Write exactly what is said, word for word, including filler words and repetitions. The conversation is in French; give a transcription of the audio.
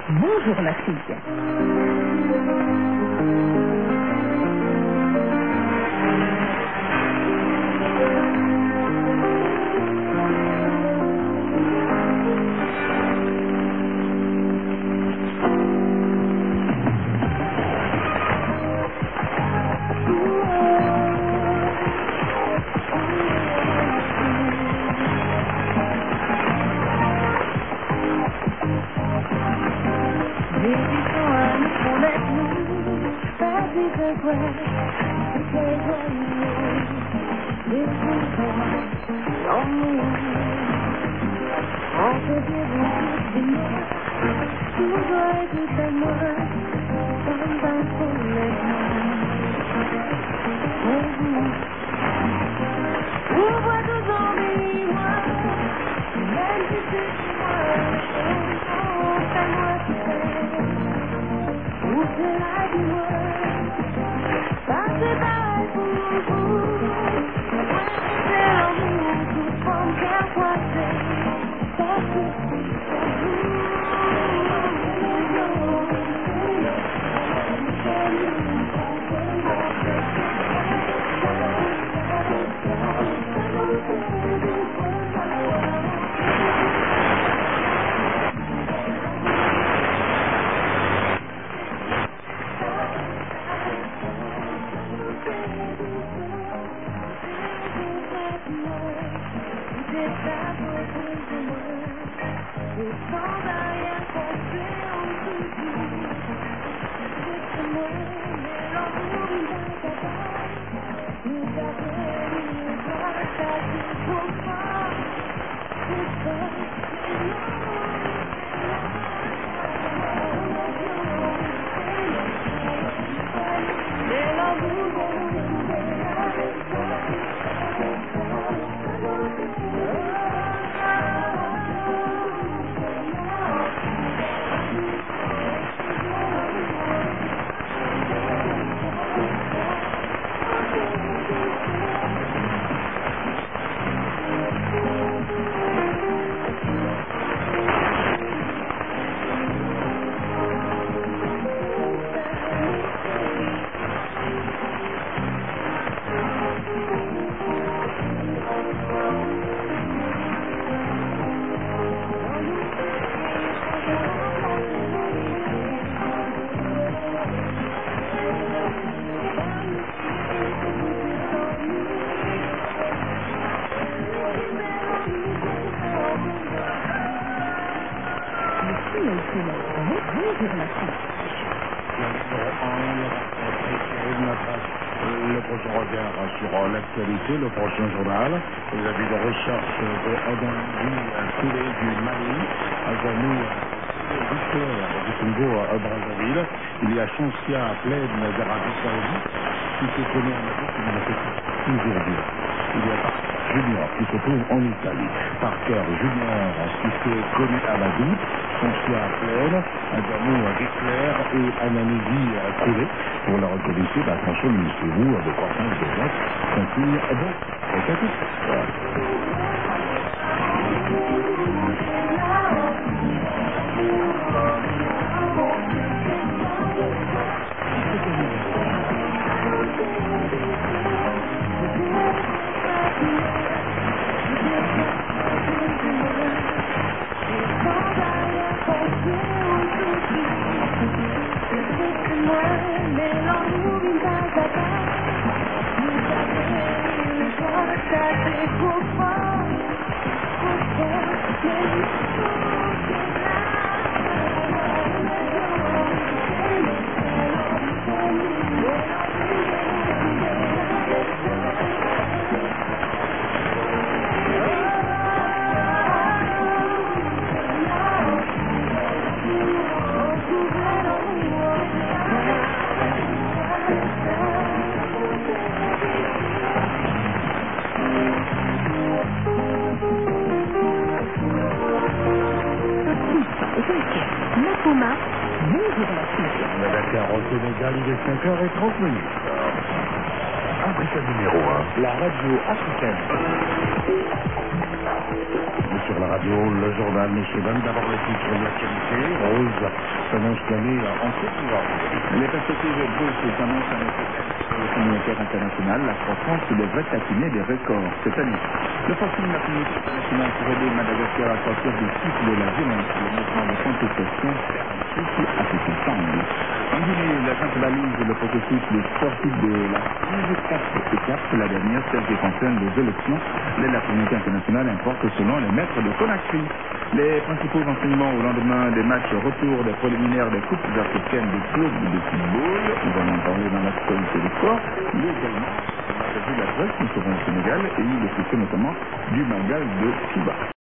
Bonjour l'Afrique. Le prochain regard sur l'actualité, le prochain journal, les avis de recherche de Adambi Koulé du Mali, Azamou Victor du Congo à Brazzaville. Il y a Chancia Plaine d'Arabie Saoudite qui se connaît en Afrique, qui ne fait toujours bien. Il y a Parker Junior qui se trouve en Italie. Parker Junior qui s'est connu à Madrid, Chancia Plaine, Adamou Victor et Ananivi Koulé. Pour la reconnaissance, bah, attention, ministrez-vous de croissance de vote, continue à bon. Ok, tout. Voilà. Dakar au Sénégal, il est cinq heures trente minutes. Africa numéro un, la radio africaine. Monsieur sur la radio, le journal national. D'abord le titre de l'actualité. Rose s'annonce d'aller en Côte d'Ivoire. Les perspectives bourses s'annoncent avec le communautaire international. La France devrait taquiner des records cette année. Le forcing de la communauté internationale pour aider Madagascar à sortir du cycle de la violence. Le mouvement de contestation suite à cet ensemble. En Guinée, la junte balise le processus de sortie de la crise. Quatre étapes, la dernière, celle qui concerne les élections. Mais la communauté internationale importe selon les maîtres de Conakry. Les principaux enseignements au lendemain des matchs retour des préliminaires des coupes africaines de clubs de football. Nous allons en parler dans l'actualité du sport. Mais également, on a vu la presse, nous serons au Sénégal et il est question notamment du Magal de Cuba.